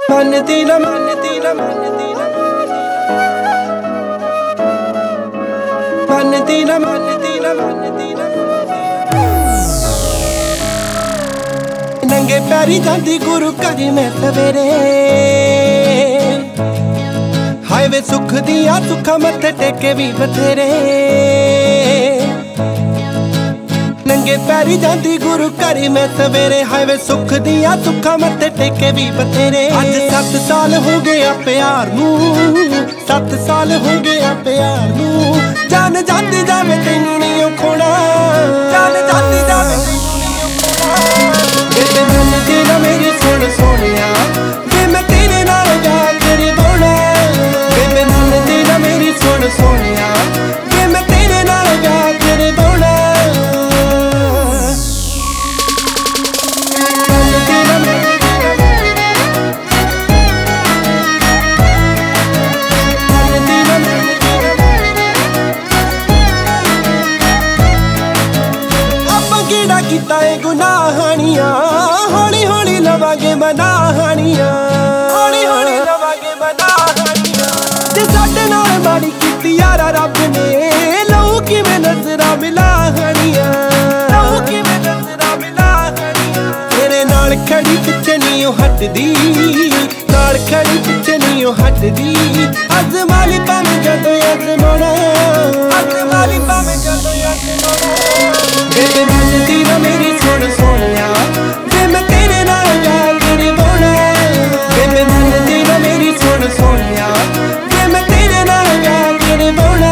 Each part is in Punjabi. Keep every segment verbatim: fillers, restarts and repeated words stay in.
ਮੰਨਦੀ ਨਾ ਮੰਨਦੀ ਨਾ ਮੰਨਦੀ ਨਾ ਮੰਨਦੀ ਨਾ ਮੰਨਦੀ ਨਾ ਮੰਨਦੀ ਨਾ ਨੰਗੇ ਪੈਰੀ ਜਾਂਦੀ ਗੁਰੂ ਘਰ ਮੈਂ ਸਵੇਰੇ ਹਾਏ ਵੇ ਸੁੱਖ ਦੀਆਂ ਸੁੱਖਾਂ ਮੱਥੇ ਟੇਕੇ ਵੀ ਬਥੇਰੇ ਨੰਗੇ ਪੈਰੀ ਜਾਂਦੀ ਗੁਰੂ ਘਰ ਮੈਂ ਸਵੇਰੇ ਹਾਏ ਵੇ ਸੁੱਖ ਦੀਆਂ ਸੁੱਖਾਂ ਮੱਥੇ ਟੇਕੇ ਵੀ ਬਥੇਰੇ ਅੱਜ ਸੱਤ ਸਾਲ ਹੋ ਗਏ ਆ ਪਿਆਰ ਨੂੰ ਸੱਤ ਸਾਲ ਹੋ ਗਏ ਆ ਪਿਆਰ ਨੂੰ ਜਾਨ ਜਾਂਦੀ ਜਾਵੇ ਤੈਨੂੰ ਨਹੀਂ ਉਹ ਖੋਣਾ ਜਾਨ ਜਾਂਦੀ ਜਾਵੇ ਤੈਨੂੰ ਨਹੀਂ ਉਹ ਖੋਣਾ ਬੇਬੇ ਮੰਨਦੀ ਨਾ ਮੇਰੀ ਸੁਣ ਸੋਹਣਿਆ ਵੇ ਮੈਂ ਤੇਰੇ ਨਾਲ ਜਾ ਕੇ ਨਿਭਾਉਣਾ ਬੇਬੇ ਮੰਨਦੀ ਨਾ ਮੇਰੀ ਸੁਣ ਸੋਹਣਿਆ ਵੇ ਮੈਂ ਤੇਰੇ ਨਾਲ ਜਾ ਕੇ ਨਿਭਾਉਣਾ ਕੀਤਾ ਏ ਗੁਨਾਹਾਣੀਆਂ ਹੌਲੀ ਹੌਲੀ ਲਵਾਂਗੇ ਮਨਾਹਾਣੀਆਂ ਹੌਲੀ ਹੌਲੀ ਲਵਾਂਗੇ ਮਨਾਹਾਣੀਆਂ ਜੇ ਸਾਡੇ ਨਾਲ ਮਾੜੀ ਕੀਤੀ ਯਾਰਾ ਰੱਬ ਨੇ ਲਊ ਕਿਵੇਂ ਨਜ਼ਰਾਂ ਮਿਲਾਹਾਣੀਆਂ ਲਊ ਕਿਵੇਂ ਨਜ਼ਰਾਂ ਮਿਲਾਹਾਣੀਆਂ ਤੇਰੇ ਨਾਲ ਖੜੀ ਪਿੱਛੇ ਨਹੀਂ ਉਹ ਹਟਦੀ ਨਾਲ ਖੜੀ ਪਿੱਛੇ ਨਹੀਂ ਉਹ ਹਟਦੀ ਅਜ਼ਮਾ ਲਈ ਭਾਵੇਂ ਜਦੋਂ ਅਜ਼ਮਾਉਣਾ ਅਜ਼ਮਾ ਲਈ ਭਾਵੇਂ ਜਦੋਂ ਅਜ਼ਮਾਉਣਾ ਬੇਬੇ ਮੰਨਦੀ ਨਾ ਮੇਰੀ ਸੁਣ ਸੋਹਣਿਆ ਵੇ ਮੈਂ ਤੇਰੇ ਨਾਲ ਜਾ ਕੇ ਨਿਭਾਉਣਾ ਬੇਬੇ ਮੰਨਦੀ ਨਾ ਮੇਰੀ ਸੁਣ ਸੋਹਣਿਆ ਵੇ ਮੈਂ ਤੇਰੇ ਨਾਲ ਜਾ ਕੇ ਨਿਭਾਉਣਾ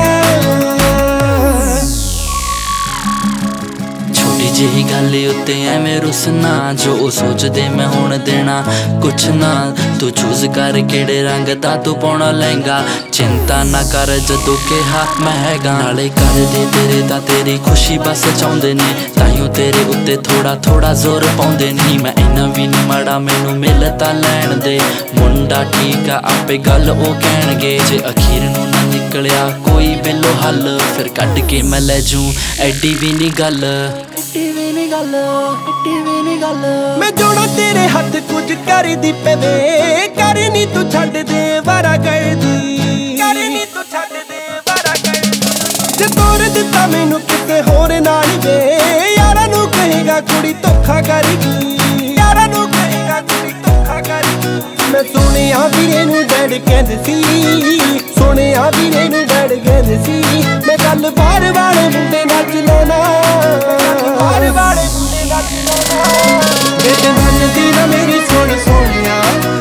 ਛੋਟੀ ਜਿਹੀ ਗੱਲ ਉੱਤੇ ਐਵੇਂ ਰੁੱਸਣਾ ਜੋ ਉਹ ਸੋਚਦੇ ਮੈਂ ਹੁਣ ਦੇਣਾ ਕੁਛ ਨਾ ਤੂੰ ਚੂਜ਼ ਕਰ ਕਿਹੜੇ ਰੰਗ ਦਾ ਤੂੰ ਪਾਉਣਾ ਲਹਿੰਗਾ ਚਿੰਤਾ ਨਾ ਕਰ ਜਦੋਂ ਕਿਹਾ ਮੈਂ ਹੈਗਾ ਨਾਲੇ ਕਰਦੇ ਤੇਰੇ ਦਾ ਤੇਰੀ ਖੁਸ਼ੀ ਬਸ ਚਾਹੁੰਦੇ ਨੇ ਤਾਈਓ ਤੇਰੇ ਉੱਤੇ ਥੋੜਾ ਥੋੜਾ ਜ਼ੋਰ ਪਾਉਂਦੇ ਨਹੀਂ ਮੈਂ ਇੰਨਾ ਵੀ ਨਹੀਂ ਮਾੜਾ ਮੈਨੂੰ ਮਿਲ ਤਾਂ ਲੈਣ ਦੇ ਮੁੰਡਾ ਠੀਕ ਆ ਆਪੇ ਗੱਲ ਉਹ ਕਹਿਣਗੇ ਜੇ ਅਖੀਰ ਨੂੰ ਨਾ ਨਿਕਲਿਆ ਕੋਈ ਬਿੱਲੋ ਹੱਲ ਫਿਰ ਕੱਢ ਕੇ ਮੈਂ ਲੈ ਜੂ ਐਡੀ ਵੀ ਨਹੀਂ ਗੱਲ ਐਡੀ ਵੀ ਨਹੀਂ ਗੱਲ ਐਡੀ ਵੀ ਨਹੀਂ ਗੱਲ ਮੈਂ ਜੋੜਾ ਤੇਰੇ ਹੱਥ ਕੁਝ ਕਰਦੀ ਪਵੇ ਕਰ ਨੀ ਤੂੰ ਛੱਡ ਦੇ ਵਾਰਾ ਕਰਦੀ ਕਰ ਨੀ ਤੂੰ ਛੱਡ ਦੇ ਵਾਰਾ ਕਰਦੀ ਜੇ ਤੋਰ ਦਿੱਤਾ ਮੈਨੂੰ ਕਿਤੇ ਹੋਰ ਨਾਲ ਵੇ ਯਾਰਾਂ ਨੂੰ ਕਹੇਗਾ ਕੁੜੀ ਧੋਖਾ ਕਰੇਗੀ ਯਾਰਾਂ ਨੂੰ ਕਹੇਗਾ ਕੁੜੀ ਧੋਖਾ ਕਰੇਗੀ ਮੈਂ ਸੁਣਿਆ ਵੀਰੇ ਨੂੰ ਡੈਡ ਕਹਿੰਦੇ ਸੀ ਸੁਣਿਆ ਵੀਰੇ ਨੂੰ ਡੈਡ ਕਹਿੰਦੇ ਸੀ ਮੈਂ ਗੱਲ ਬਾਹਰ ਵਾਲੇ ਮੁੰਡੇ ਨਾਲ ਚਲਾਉਣਾ ਬਾਹਰ ਵਾਲੇ ਮੁੰਡੇ ਨਾਲ ਚਲਾਉਣਾ ਬੇਬੇ ਮੰਨਦੀ ਨਾ ਮੇਰੀ ਸੁਣ ਸੋਹਣਿਆ